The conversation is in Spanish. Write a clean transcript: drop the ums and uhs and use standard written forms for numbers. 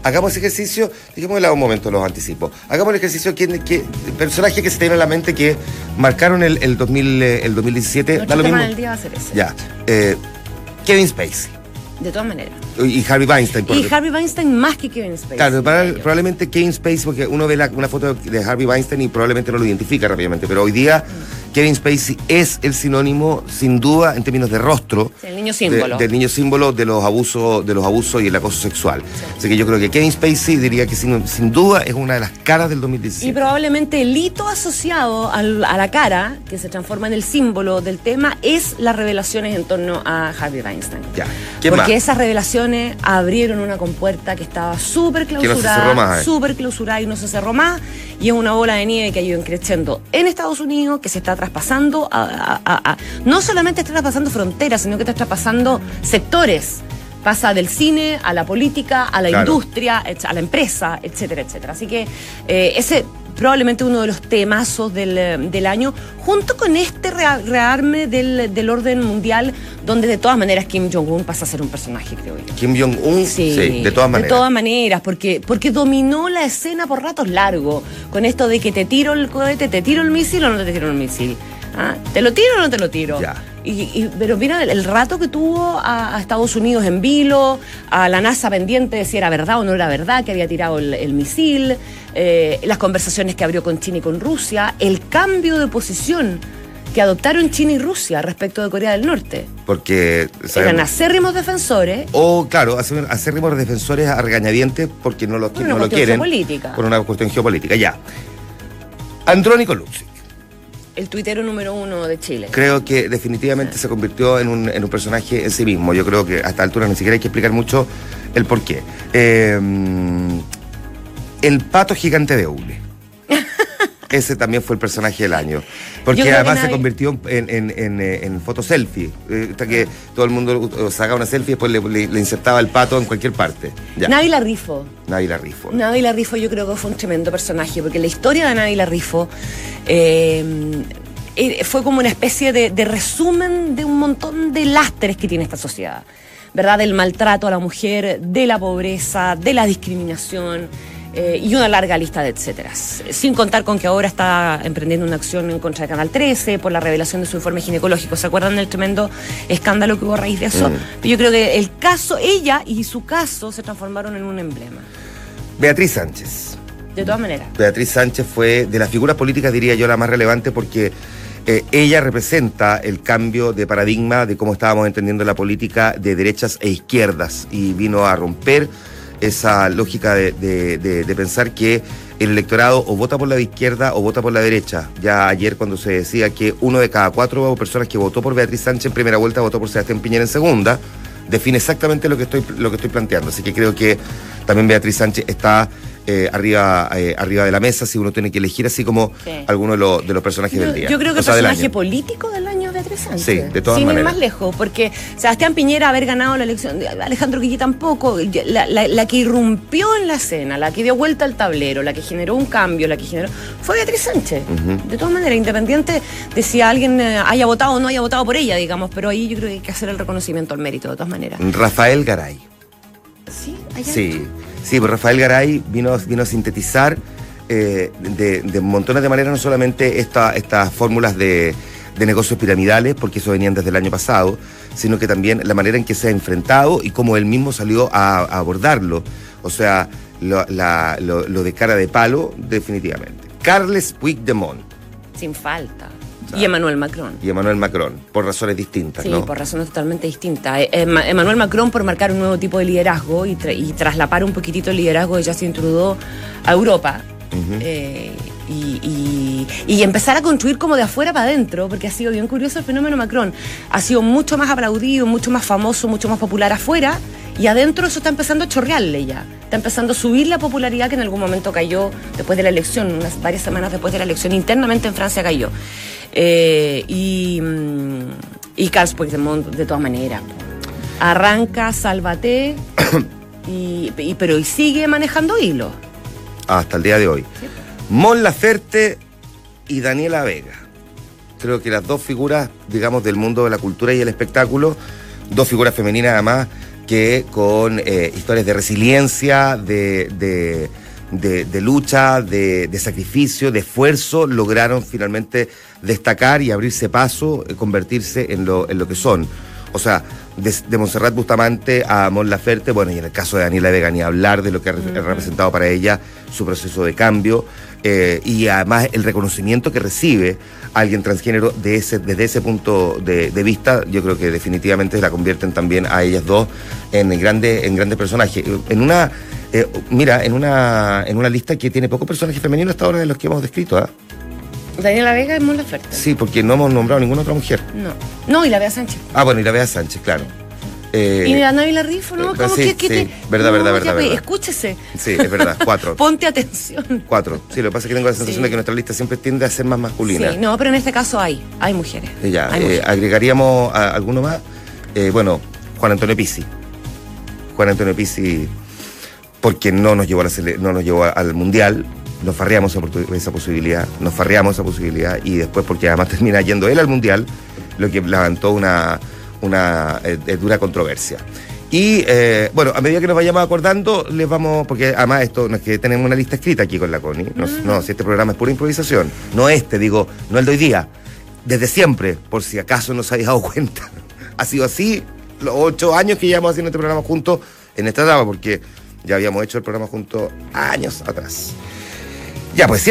hagamos ese ejercicio, dejémosle un momento los anticipos. Hagamos el ejercicio personajes que se te vienen a la mente que marcaron el 2017. Nuestro tema del día va a ser ese. Ya. Kevin Spacey. De todas maneras. Y Harvey Weinstein. Y Harvey Weinstein más que Kevin Spacey. Claro, probablemente Kevin Spacey, porque uno ve una foto de Harvey Weinstein y probablemente no lo identifica rápidamente, pero hoy día Kevin Spacey es el sinónimo, sin duda, en términos de rostro. Sí, el niño símbolo. Del niño símbolo de los abusos y el acoso sexual. Sí. Así que yo creo que Kevin Spacey diría que sin duda es una de las caras del 2017. Y probablemente el hito asociado a la cara, que se transforma en el símbolo del tema, es las revelaciones en torno a Harvey Weinstein. Ya. Porque esas revelaciones abrieron una compuerta que estaba súper clausurada, y no se cerró más, y es una bola de nieve que ha ido creciendo en Estados Unidos, que se está traspasando no solamente está traspasando fronteras, sino que está traspasando sectores. Pasa del cine a la política, a la industria, a la empresa, etcétera, etcétera. Así que ese probablemente uno de los temazos del año, junto con este rearme del orden mundial, donde de todas maneras Kim Jong-un pasa a ser un personaje, creo yo. Kim Jong-un, sí, de todas maneras. De todas maneras, porque dominó la escena por ratos largos, con esto de que te tiro el cohete, te tiro el misil o no te tiro el misil. ¿Te lo tiro o no te lo tiro? Ya. Pero mira el rato que tuvo a Estados Unidos en vilo, a la NASA pendiente de si era verdad o no era verdad que había tirado el misil, las conversaciones que abrió con China y con Rusia, el cambio de posición que adoptaron China y Rusia respecto de Corea del Norte. Porque eran acérrimos defensores. O, claro, acérrimos defensores a regañadientes porque no lo quieren. Por una cuestión geopolítica, ya. Andrónico Luksic. El tuitero número 1 de Chile. Creo que definitivamente se convirtió en un personaje en sí mismo. Yo creo que a esta altura ni siquiera hay que explicar mucho el porqué. El pato gigante de Oule. Ese también fue el personaje del año. Porque además se convirtió en foto selfie. Hasta que todo el mundo sacaba una selfie y después le insertaba el pato en cualquier parte. Nabila Rifo. Nabila Rifo. Nabila Rifo yo creo que fue un tremendo personaje, porque la historia de Nabila Rifo fue como una especie de resumen de un montón de lastres que tiene esta sociedad, ¿verdad? Del maltrato a la mujer, de la pobreza, de la discriminación. Y una larga lista de etcéteras. Sin contar con que ahora está emprendiendo una acción en contra de Canal 13 por la revelación de su informe ginecológico. ¿Se acuerdan del tremendo escándalo que hubo a raíz de eso? Yo creo que el caso, ella y su caso se transformaron en un emblema. Beatriz Sánchez. De todas maneras. Beatriz Sánchez fue de las figuras políticas, diría yo, la más relevante porque ella representa el cambio de paradigma de cómo estábamos entendiendo la política de derechas e izquierdas y vino a romper esa lógica de pensar que el electorado o vota por la de izquierda o vota por la derecha. Ya ayer cuando se decía que 1 de cada 4 personas que votó por Beatriz Sánchez en primera vuelta votó por Sebastián Piñera en segunda, define exactamente lo que estoy planteando. Así que creo que también Beatriz Sánchez está arriba de la mesa si uno tiene que elegir así como alguno de los personajes del día. Yo creo que el personaje político del año es Beatriz Sánchez. Sí, de todas maneras. Sin ir más lejos, porque Sebastián Piñera haber ganado la elección, Alejandro Guillí tampoco, la que irrumpió en la escena, la que dio vuelta al tablero, la que generó un cambio, fue Beatriz Sánchez. De todas maneras, independiente de si alguien haya votado o no haya votado por ella, digamos, pero ahí yo creo que hay que hacer el reconocimiento al mérito, de todas maneras. Rafael Garay. ¿Sí? ¿Allá? Sí, pues Rafael Garay vino a sintetizar de montones de maneras, no solamente estas fórmulas de negocios piramidales, porque eso venían desde el año pasado, sino que también la manera en que se ha enfrentado y cómo él mismo salió a abordarlo. O sea, lo de cara de palo, definitivamente. Carles Puigdemont. Sin falta. Y Emmanuel Macron. Por razones distintas, ¿no? Sí, por razones totalmente distintas. Emmanuel Macron por marcar un nuevo tipo de liderazgo y traslapar un poquitito el liderazgo de Justin Trudeau a Europa. Y empezar a construir como de afuera para adentro, porque ha sido bien curioso el fenómeno Macron. Ha sido mucho más aplaudido, mucho más famoso, mucho más popular afuera, y adentro eso está empezando a chorrearle ya. Está empezando a subir la popularidad que en algún momento cayó después de la elección, varias semanas después de la elección, internamente en Francia cayó. Y Carles Puigdemont, de todas maneras, arranca, sálvate, pero sigue manejando hilo. Hasta el día de hoy. Sí. Mon Laferte y Daniela Vega. Creo que las dos figuras, digamos, del mundo de la cultura y el espectáculo, dos figuras femeninas además, que con historias de resiliencia, de lucha, de sacrificio, de esfuerzo, lograron finalmente destacar y abrirse paso, convertirse en lo que son. O sea, de Montserrat Bustamante a Mon Laferte, bueno, y en el caso de Daniela Vega, ni hablar de lo que ha representado para ella su proceso de cambio, y además el reconocimiento que recibe alguien transgénero desde ese punto de vista, yo creo que definitivamente la convierten también a ellas dos en grandes personajes. En una lista que tiene pocos personajes femeninos hasta ahora de los que hemos descrito, ¿ah? Daniela Vega y Mon Laferte. Sí, porque no hemos nombrado ninguna otra mujer. No, y la Bea Sánchez. Ah, bueno, y la Bea Sánchez, claro. Y la Návila Rifo, ¿no? ¿Cómo sí, que verdad. Escúchese. Sí, es verdad, 4. Ponte atención. 4. Sí, lo que pasa es que tengo la sensación de que nuestra lista siempre tiende a ser más masculina. Sí, no, pero en este caso hay mujeres. Ya, agregaríamos a alguno más. Bueno, Juan Antonio Pizzi. Porque no nos llevó al Mundial. Nos farreamos esa posibilidad, y después porque además termina yendo él al Mundial, lo que levantó una dura controversia. Y bueno, a medida que nos vayamos acordando, les vamos, porque además esto no es que tenemos una lista escrita aquí con la Connie, no, si este programa es pura improvisación, no el de hoy día, desde siempre, por si acaso no se habéis dado cuenta, ha sido así los 8 años que llevamos haciendo este programa juntos en esta etapa, porque ya habíamos hecho el programa juntos años atrás. Ya, pues